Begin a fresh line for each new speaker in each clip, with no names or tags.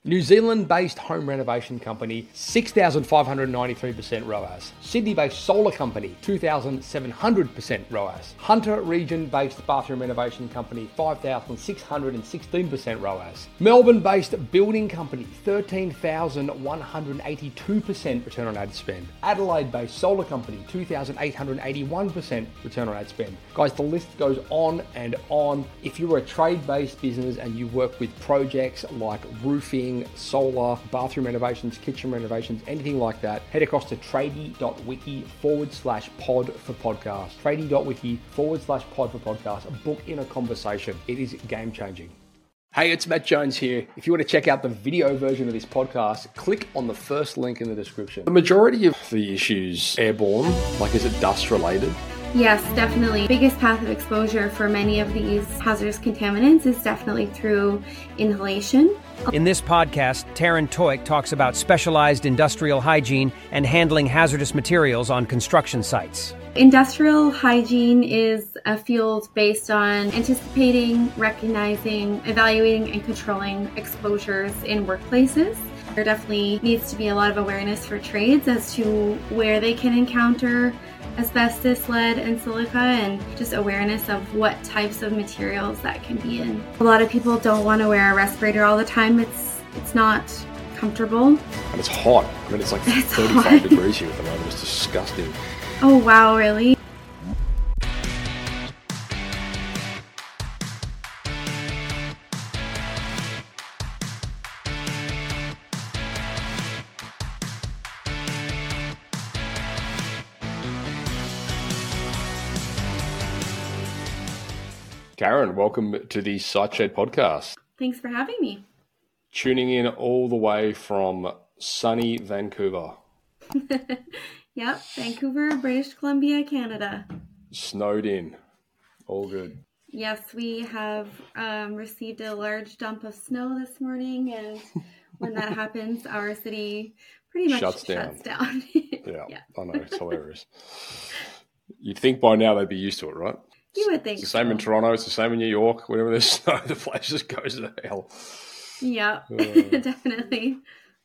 New Zealand-based home renovation company, 6,593% ROAS. Sydney-based solar company, 2,700% ROAS. Hunter region-based bathroom renovation company, 5,616% ROAS. Melbourne-based building company, 13,182% return on ad spend. Adelaide-based solar company, 2,881% return on ad spend. Guys, the list goes on and on. If you're a trade-based business and you work with projects like roofing, solar, bathroom renovations, kitchen renovations, anything like that, head across to tradie.wiki/pod for podcast. Tradie.wiki/pod for podcast. Book in a conversation. It is game changing. Hey, it's Matt Jones here. If you want to check out the video version of this podcast, click on the first link in the description. The majority of the issues airborne, like is it dust related?
Yes, definitely. Biggest path of exposure for many of these hazardous contaminants is definitely through inhalation.
In this podcast, Taryn Toik talks about specialized industrial hygiene and handling hazardous materials on construction sites.
Industrial hygiene is a field based on anticipating, recognizing, evaluating, and controlling exposures in workplaces. There definitely needs to be a lot of awareness for trades as to where they can encounter asbestos, lead, and silica, and just awareness of what types of materials that can be in. A lot of people don't want to wear a respirator all the time. It's not comfortable.
And it's hot. I mean, it's like 35 degrees here at the moment. It's disgusting.
Oh, wow, really?
Karen, welcome to the Site Shed podcast.
Thanks for having me.
Tuning in all the way from sunny Vancouver.
Yep, Vancouver, British Columbia, Canada.
Snowed in. All good.
Yes, we have received a large dump of snow this morning, and when that happens, our city pretty much shuts down.
Yeah, I know, it's hilarious. You'd think by now they'd be used to it, right?
You would think
it's the same in Toronto, it's the same in New York. Whenever there's snow, the place just goes to hell.
Yeah, definitely.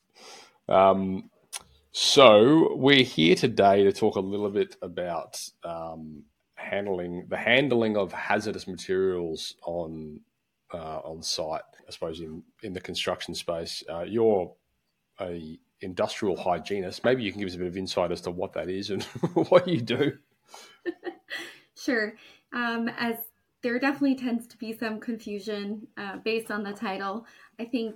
So we're here today to talk a little bit about handling of hazardous materials on site. I suppose in the construction space, you're a industrial hygienist. Maybe you can give us a bit of insight as to what that is and what you do.
Sure. As there definitely tends to be some confusion based on the title. I think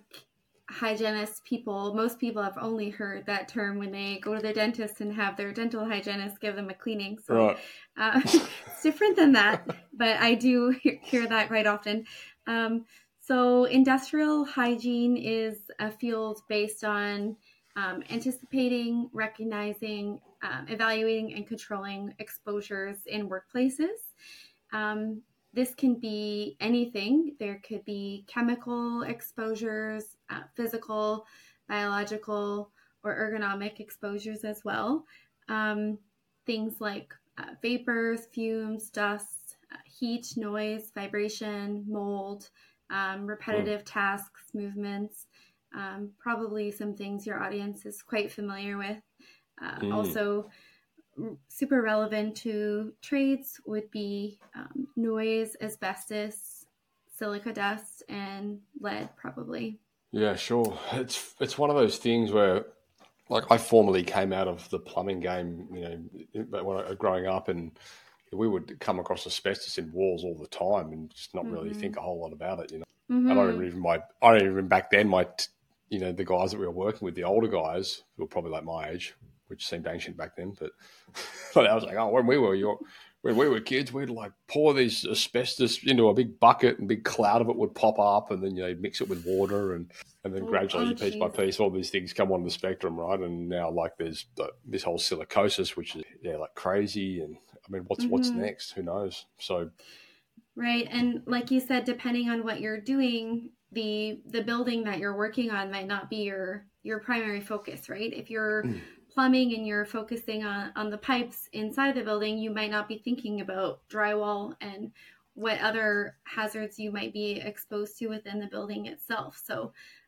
most people have only heard that term when they go to their dentist and have their dental hygienist give them a cleaning. So
right.
It's different than that, but I do hear that quite often. So industrial hygiene is a field based on anticipating, recognizing, evaluating, and controlling exposures in workplaces. This can be anything. There could be chemical exposures, physical, biological, or ergonomic exposures as well. Things like vapors, fumes, dust, heat, noise, vibration, mold, repetitive tasks, movements, probably some things your audience is quite familiar with. Also, super relevant to trades would be noise, asbestos, silica dust, and lead probably.
Yeah, sure. It's one of those things where, like, I formerly came out of the plumbing game, when I was growing up, and we would come across asbestos in walls all the time and just not really think a whole lot about it,
Mm-hmm.
I don't even back then, the guys that we were working with, the older guys who were probably like my age, which seemed ancient back then, but I was like, when we were kids, we'd like pour these asbestos into a big bucket and a big cloud of it would pop up, and then mix it with water, and then gradually, piece by piece, all these things come on the spectrum, right? And now there's this whole silicosis, which is like crazy, and I mean, what's next? Who knows? So,
right, and like you said, depending on what you're doing, the building that you're working on might not be your primary focus, right? If you're plumbing and you're focusing on the pipes inside the building, you might not be thinking about drywall and what other hazards you might be exposed to within the building itself. So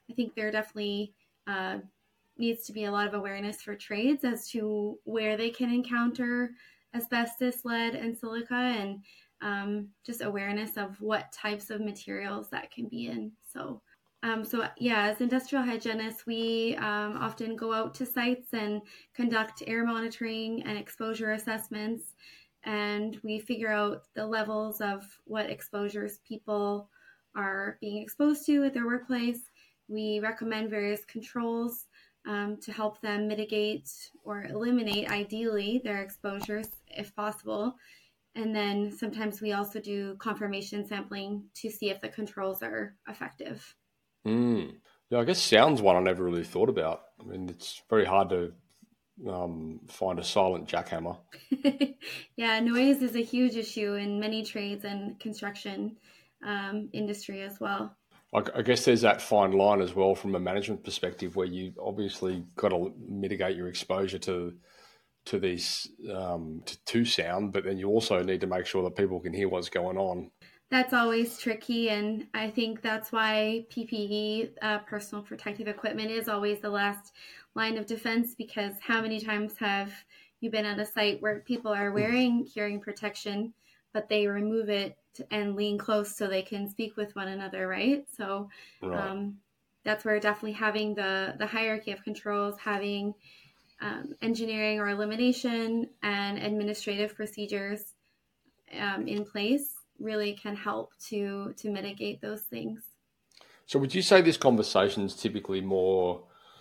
I think there definitely needs to be a lot of awareness for trades as to where they can encounter asbestos, lead, and silica, and just awareness of what types of materials that can be in. So as industrial hygienists, we often go out to sites and conduct air monitoring and exposure assessments, and we figure out the levels of what exposures people are being exposed to at their workplace. We recommend various controls to help them mitigate or eliminate, ideally, their exposures if possible. And then sometimes we also do confirmation sampling to see if the controls are effective.
Yeah, I guess sound's one I never really thought about. I mean, it's very hard to find a silent jackhammer.
Yeah, noise is a huge issue in many trades and construction industry as well.
I guess there's that fine line as well from a management perspective where you obviously got to mitigate your exposure to these to sound, but then you also need to make sure that people can hear what's going on.
That's always tricky, and I think that's why PPE, personal protective equipment, is always the last line of defense, because how many times have you been at a site where people are wearing hearing protection, but they remove it and lean close so they can speak with one another, right? So right. That's where definitely having the hierarchy of controls, having engineering or elimination and administrative procedures in place really can help to mitigate those things.
So would you say this conversation is typically more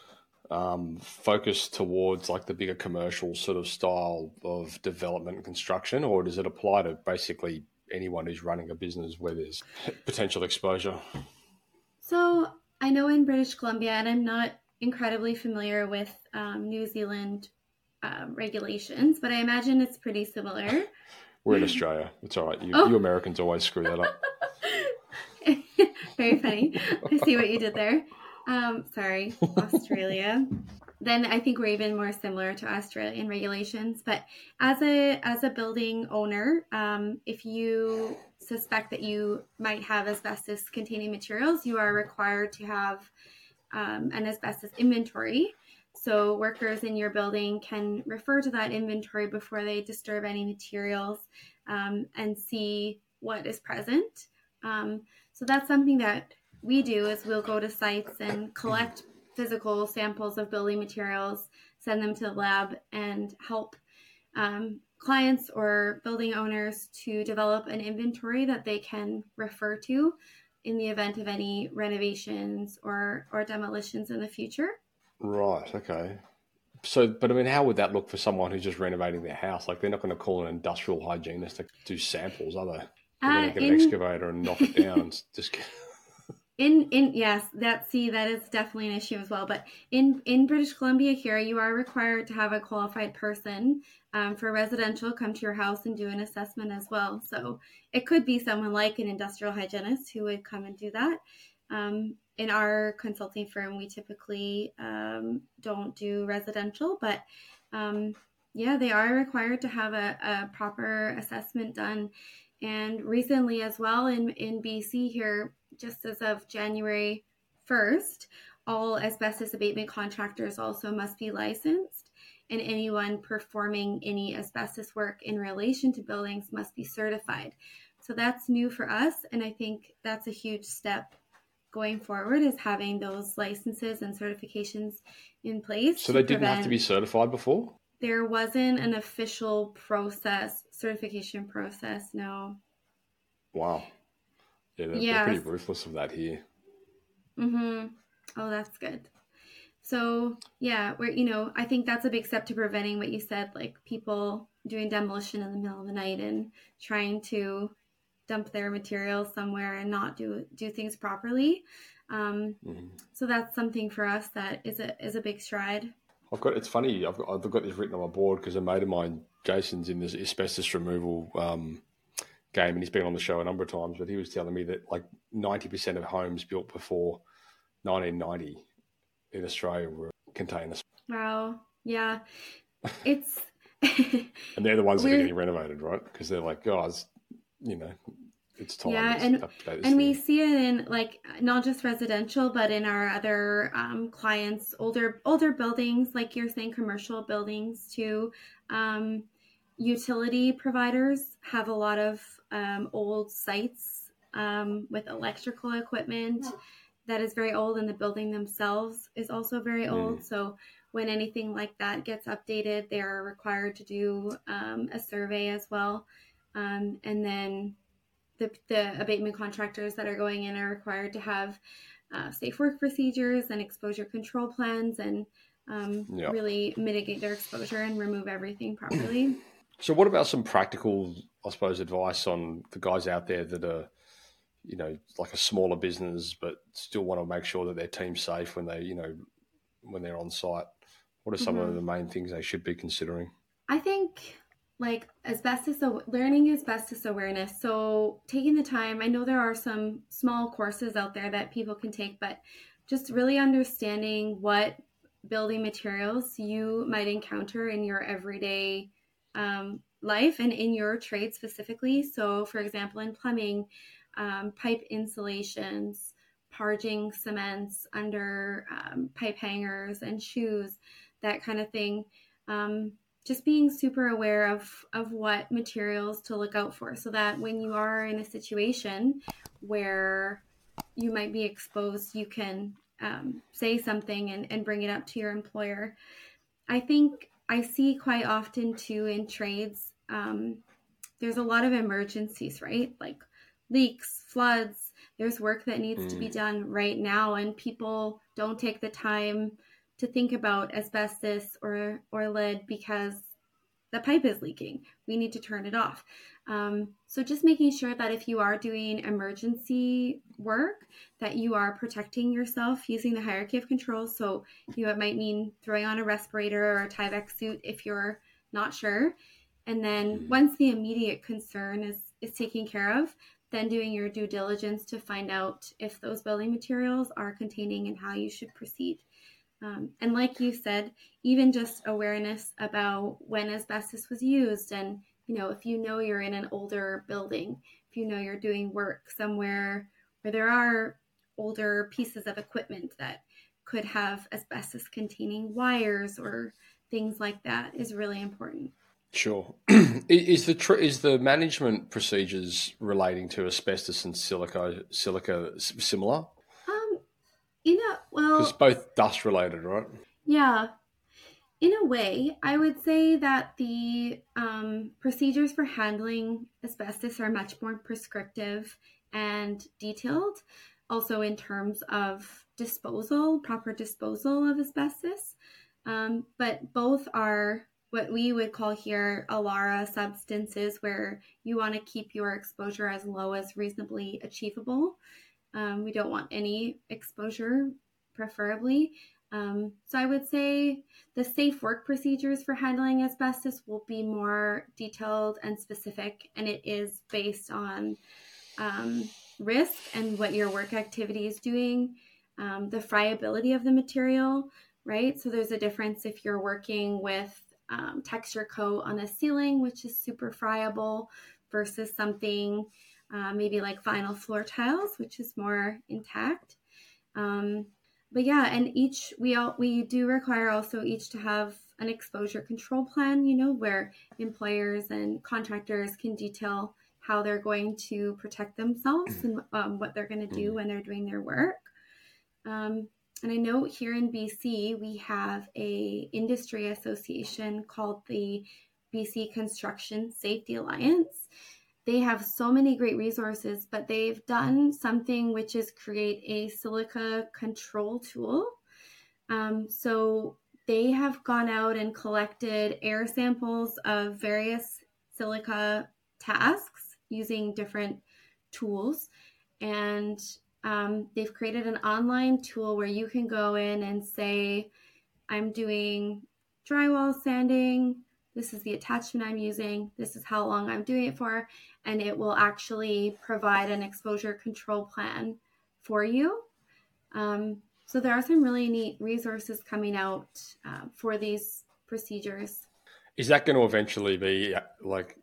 focused towards like the bigger commercial sort of style of development and construction, or does it apply to basically anyone who's running a business where there's potential exposure?
So I know in British Columbia, and I'm not incredibly familiar with New Zealand regulations, but I imagine it's pretty similar.
We're in Australia. It's all right. You Americans always screw that up.
Very funny. I see what you did there. Sorry, Australia. Then I think we're even more similar to Australian regulations. But as a building owner, if you suspect that you might have asbestos-containing materials, you are required to have an asbestos inventory. So workers in your building can refer to that inventory before they disturb any materials and see what is present. So that's something that we do, is we'll go to sites and collect physical samples of building materials, send them to the lab, and help clients or building owners to develop an inventory that they can refer to in the event of any renovations or demolitions in the future.
Right, okay. So, but I mean, how would that look for someone who's just renovating their house? Like, they're not going to call an industrial hygienist to do samples, are they? They're going to get an excavator and knock it down and just...
Yes, that is definitely an issue as well. But in British Columbia here, you are required to have a qualified person for residential come to your house and do an assessment as well. So it could be someone like an industrial hygienist who would come and do that. In our consulting firm, we typically don't do residential, but they are required to have a proper assessment done. And recently as well in BC here, just as of January 1st, all asbestos abatement contractors also must be licensed, and anyone performing any asbestos work in relation to buildings must be certified. So that's new for us, and I think that's a huge step going forward, is having those licenses and certifications in place.
So they didn't have to be certified before?
There wasn't an official certification process, no.
Wow. Yeah, they're pretty ruthless of that here.
Mm-hmm. Oh, that's good. So, yeah, I think that's a big step to preventing what you said, like people doing demolition in the middle of the night and trying to dump their materials somewhere and not do things properly. So that's something for us that is a big stride.
It's funny, I've got this written on my board because a mate of mine, Jason's in this asbestos removal game, and he's been on the show a number of times, but he was telling me that like 90% of homes built before 1990 in Australia were containers.
Wow. Yeah. It's...
And they're the ones that are getting renovated, right? Because they're like, guys, it's time.
Yeah,
It's
and
update this
and we
thing.
see it in like not just residential, but in our other clients, older buildings, like you're saying, commercial buildings too. Um, Utility providers have a lot of old sites with electrical equipment that is very old, and the building themselves is also very old. So when anything like that gets updated, they are required to do a survey as well, and then the abatement contractors that are going in are required to have safe work procedures and exposure control plans, and really mitigate their exposure and remove everything properly.
So what about some practical, I suppose, advice on the guys out there that are, like a smaller business, but still want to make sure that their team's safe when when they're on site? What are some of the main things they should be considering?
I think like learning asbestos awareness. So taking the time, I know there are some small courses out there that people can take, but just really understanding what building materials you might encounter in your everyday life and in your trade specifically. So for example, in plumbing, pipe insulations, parging cements under pipe hangers and shoes, that kind of thing. Just being super aware of what materials to look out for, so that when you are in a situation where you might be exposed, you can say something and bring it up to your employer. I think I see quite often too in trades, there's a lot of emergencies, right? Like leaks, floods, there's work that needs to be done right now, and people don't take the time to think about asbestos or lead because the pipe is leaking. We need to turn it off. So just making sure that if you are doing emergency work, that you are protecting yourself using the hierarchy of controls. So it might mean throwing on a respirator or a Tyvek suit if you're not sure. And then once the immediate concern is taken care of, then doing your due diligence to find out if those building materials are containing and how you should proceed. And like you said, even just awareness about when asbestos was used, and if you're in an older building, if you're doing work somewhere where there are older pieces of equipment that could have asbestos containing wires or things like that, is really important.
Sure. Is the management procedures relating to asbestos and silica similar?
Well,
Because both dust related, right?
yeah. In a way, I would say that the procedures for handling asbestos are much more prescriptive and detailed, also in terms of proper disposal of asbestos. But both are what we would call here ALARA substances, where you want to keep your exposure as low as reasonably achievable. We don't want any exposure, preferably. So I would say the safe work procedures for handling asbestos will be more detailed and specific, and it is based on risk and what your work activity is doing, the friability of the material, right? So there's a difference if you're working with texture coat on a ceiling, which is super friable, versus something maybe like vinyl floor tiles, which is more intact. But yeah, and we do require also each to have an exposure control plan, where employers and contractors can detail how they're going to protect themselves and what they're going to do when they're doing their work. And I know here in BC, we have a industry association called the BC Construction Safety Alliance. They have so many great resources, but they've done something which is create a silica control tool. So they have gone out and collected air samples of various silica tasks using different tools. And they've created an online tool where you can go in and say, I'm doing drywall sanding. This is the attachment I'm using. This is how long I'm doing it for. And it will actually provide an exposure control plan for you. So there are some really neat resources coming out for these procedures.
Is that going to eventually be like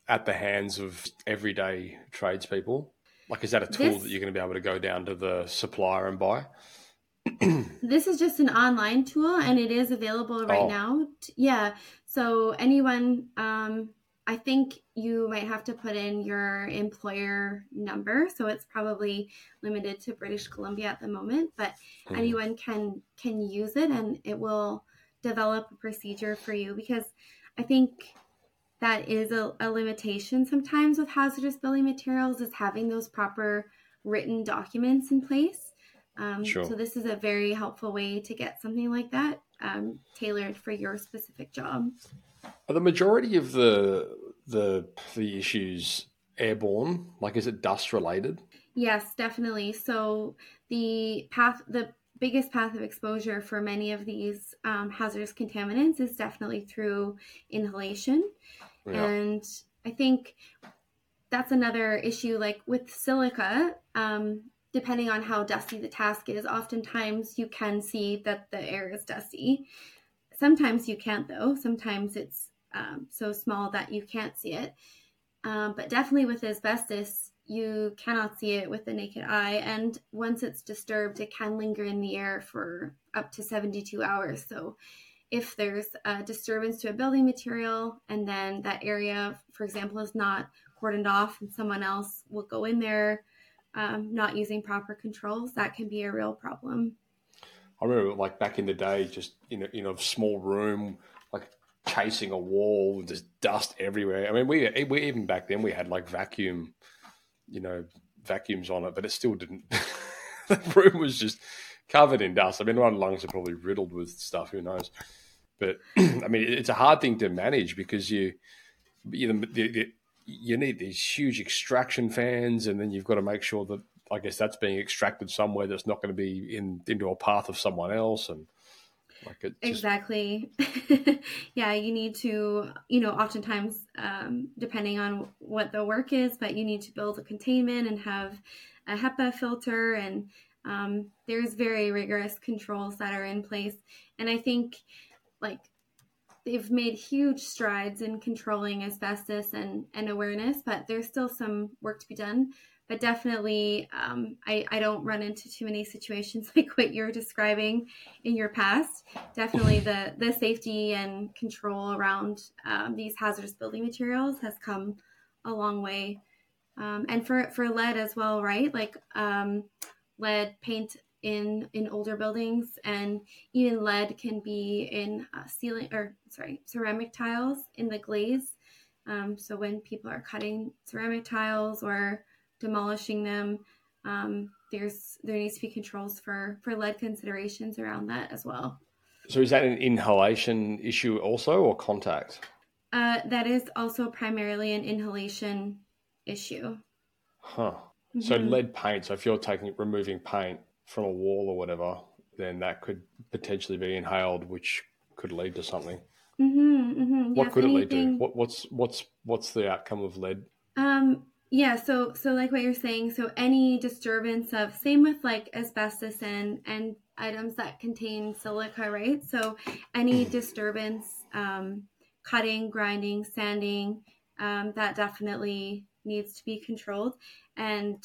at the hands of everyday tradespeople? Like, is that a tool that you're going to be able to go down to the supplier and buy?
This is just an online tool, and it is available right now. Yeah. So anyone, I think you might have to put in your employer number. So it's probably limited to British Columbia at the moment, but anyone can use it, and it will develop a procedure for you, because I think that is a limitation sometimes with hazardous building materials, is having those proper written documents in place.
Sure.
So this is a very helpful way to get something like that tailored for your specific job.
Are the majority of the issues airborne? Like, is it dust related?
Yes, definitely. So the biggest path of exposure for many of these hazardous contaminants is definitely through inhalation. Yeah. And I think that's another issue, like with silica, depending on how dusty the task is, oftentimes you can see that the air is dusty. Sometimes you can't, though. Sometimes it's so small that you can't see it. But definitely with asbestos, you cannot see it with the naked eye. And once it's disturbed, it can linger in the air for up to 72 hours. So if there's a disturbance to a building material, and then that area, for example, is not cordoned off, and someone else will go in there not using proper controls, that can be a real problem.
I remember, like, back in the day, just in a small room, like chasing a wall with just dust everywhere. I mean, we even back then we had like vacuums on it, but it still didn't. The room was just covered in dust. I mean, my lungs are probably riddled with stuff. Who knows? But I mean, it's a hard thing to manage, because you need these huge extraction fans, and then you've got to make sure that, I guess, that's being extracted somewhere that's not going to be into a path of someone else. And like it just...
Exactly. Yeah, you need to, oftentimes, depending on what the work is, but you need to build a containment and have a HEPA filter, and there's very rigorous controls that are in place. And I think, like, they've made huge strides in controlling asbestos and awareness, but there's still some work to be done. But definitely, I don't run into too many situations like what you're describing in your past. Definitely the safety and control around these hazardous building materials has come a long way. And for lead as well, right? Like lead paint in older buildings, and even lead can be in ceramic tiles in the glaze. So when people are cutting ceramic tiles or demolishing them, there needs to be controls for lead considerations around that as well.
So is that an inhalation issue also, or contact?
That is also primarily an inhalation issue.
Huh. Mm-hmm. So lead paint. So if you're removing paint from a wall or whatever, then that could potentially be inhaled, which could lead to something.
Mm-hmm, mm-hmm.
What could it lead to? What's the outcome of lead?
Yeah, so like what you're saying, so any disturbance of, same with like asbestos and items that contain silica, right? So any disturbance, cutting, grinding, sanding, that definitely needs to be controlled. And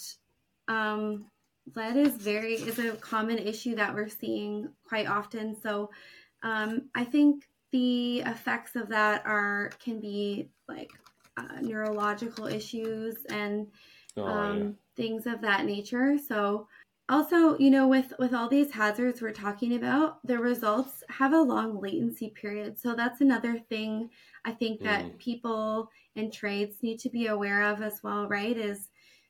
lead is a common issue that we're seeing quite often. So I think the effects of that can be like neurological issues and things of that nature. So also, with all these hazards we're talking about, the results have a long latency period. So that's another thing I think that people in trades need to be aware of as well, right? Is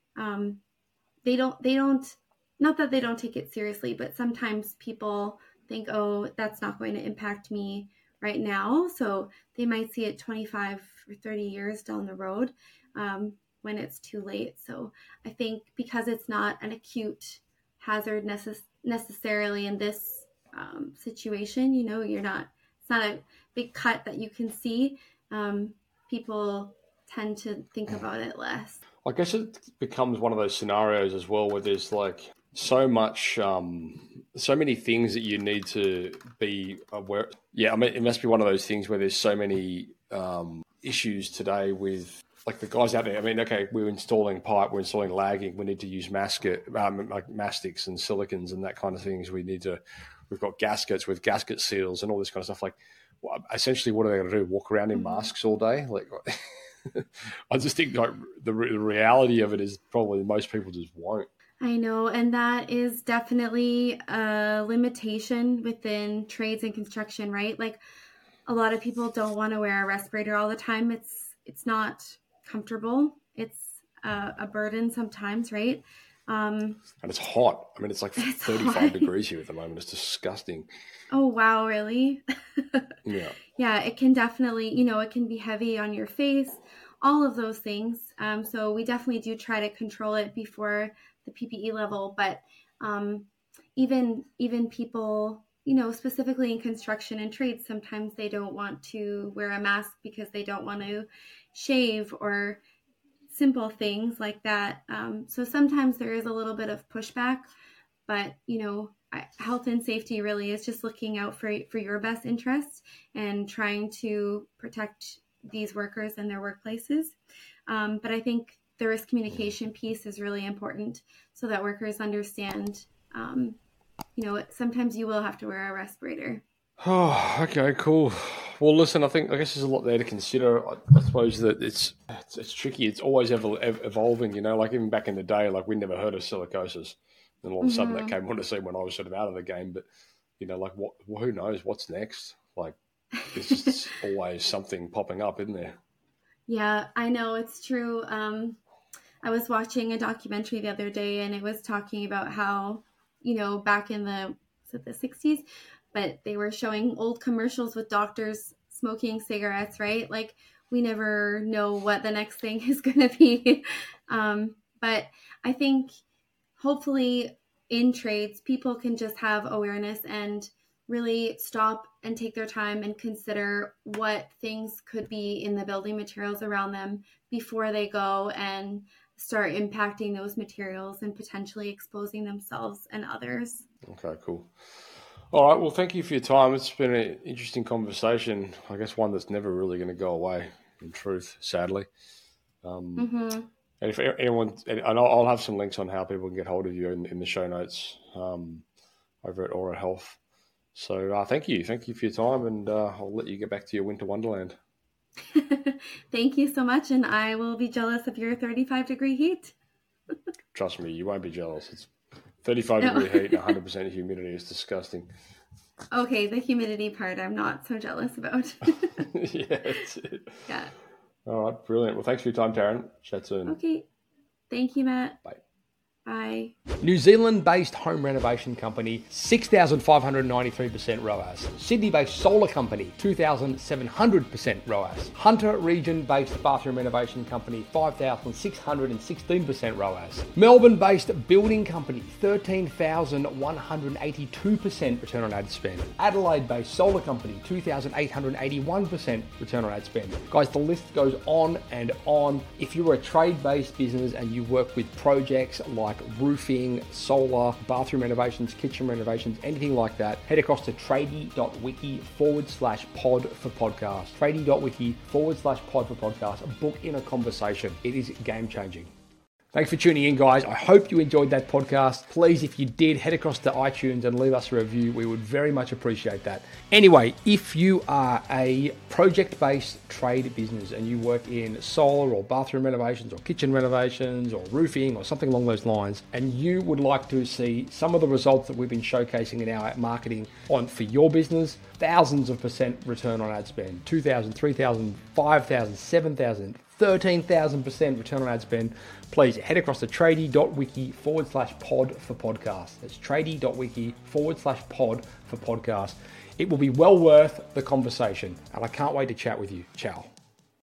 they don't not that they don't take it seriously, but sometimes people think, oh, that's not going to impact me right now. So they might see it 25 or 30 years down the road when it's too late. So I think because it's not an acute hazard necessarily in this situation, it's not a big cut that you can see. People tend to think about it less.
I guess it becomes one of those scenarios as well where there's like so many things that you need to be aware. Yeah, I mean, it must be one of those things where there's so many issues today with like the guys out there, I mean, okay, we're installing pipe, we're installing lagging, we need to use like mastics and silicons and that kind of things. We've got gaskets with gasket seals and all this kind of stuff. Like, essentially, what are they going to do? Walk around in masks all day? Like, I just think like the reality of it is probably most people just won't.
I know, and that is definitely a limitation within trades and construction, right? Like, a lot of people don't want to wear a respirator all the time. It's not comfortable. It's a burden sometimes, right?
And it's hot. I mean, it's like 35 degrees here at the moment. It's disgusting.
Oh, wow, really?
Yeah.
Yeah, it can definitely, it can be heavy on your face, all of those things. So we definitely do try to control it before the PPE level. But even people, specifically in construction and trades, sometimes they don't want to wear a mask because they don't want to shave or simple things like that. So sometimes there is a little bit of pushback, but, health and safety really is just looking out for your best interests and trying to protect these workers in their workplaces. But I think the risk communication piece is really important so that workers understand, sometimes you will have to wear a respirator.
Oh, okay, cool. Well, listen, I guess there's a lot there to consider. I suppose that it's tricky. It's always evolving, like even back in the day, like we never heard of silicosis. And all of a sudden that came on the scene when I was sort of out of the game. But, who knows what's next? Like, there's just always something popping up, isn't there?
Yeah, I know. It's true. I was watching a documentary the other day, and it was talking about how, back in the 60s, but they were showing old commercials with doctors smoking cigarettes, right? Like, we never know what the next thing is going to be. But I think hopefully in trades, people can just have awareness and really stop and take their time and consider what things could be in the building materials around them before they go and start impacting those materials and potentially exposing themselves and others.
Okay, cool. All right. Well, thank you for your time. It's been an interesting conversation. I guess one that's never really going to go away, in truth, sadly. And if anyone, and I'll have some links on how people can get hold of you in the show notes over at Aura Health. So thank you for your time, and I'll let you get back to your winter wonderland.
Thank you so much, and I will be jealous of your 35-degree heat.
Trust me, you won't be jealous. It's 35-degree heat and 100% humidity. Is disgusting.
Okay, the humidity part I'm not so jealous about.
Yeah, that's it.
Yeah.
All right, brilliant. Well, thanks for your time, Taryn. Chat soon.
Okay. Thank you, Matt.
Bye.
Bye.
New Zealand-based home renovation company, 6,593% ROAS. Sydney-based solar company, 2,700% ROAS. Hunter region-based bathroom renovation company, 5,616% ROAS. Melbourne-based building company, 13,182% return on ad spend. Adelaide-based solar company, 2,881% return on ad spend. Guys, the list goes on and on. If you're a trade-based business and you work with projects like roofing, solar, bathroom renovations, kitchen renovations, anything like that, head across to tradie.wiki/pod for podcast. Tradie.wiki/pod for podcast. Book in a conversation. It is game changing. Thanks for tuning in, guys. I hope you enjoyed that podcast. Please, if you did, head across to iTunes and leave us a review. We would very much appreciate that. Anyway, if you are a project-based trade business and you work in solar or bathroom renovations or kitchen renovations or roofing or something along those lines, and you would like to see some of the results that we've been showcasing in our marketing for your business, thousands of percent return on ad spend, 2,000, 3,000, 5,000, 7,000, 13,000% return on ad spend, please head across to tradie.wiki/pod for podcast. That's tradie.wiki/pod for podcast. It will be well worth the conversation, and I can't wait to chat with you. Ciao.